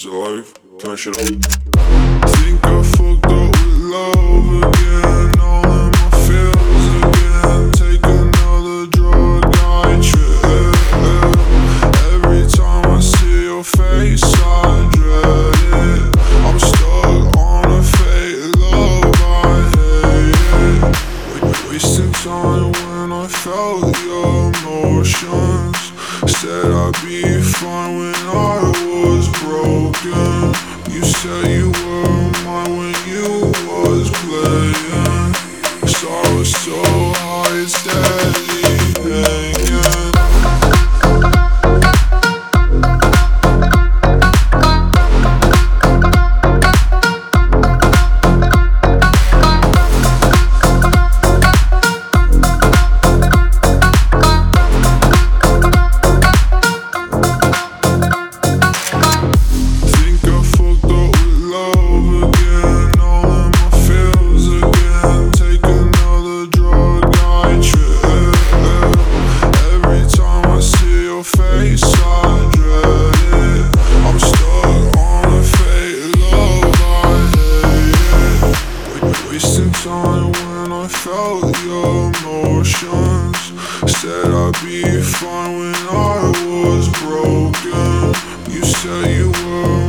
Is it live? Turn shit on. Think I fucked up with love again. All in my feels again. Take another drug, I trip. Every time I see your face, I dread it. I'm stuck on a fake love, I hate it. Wasting time when I felt your emotions. Said I'd be fine when I was broken. You said you were mine when you was playing. So I was so high, steady hanging. Wasting time when I felt your emotions. Said I'd be fine when I was broken. You said you were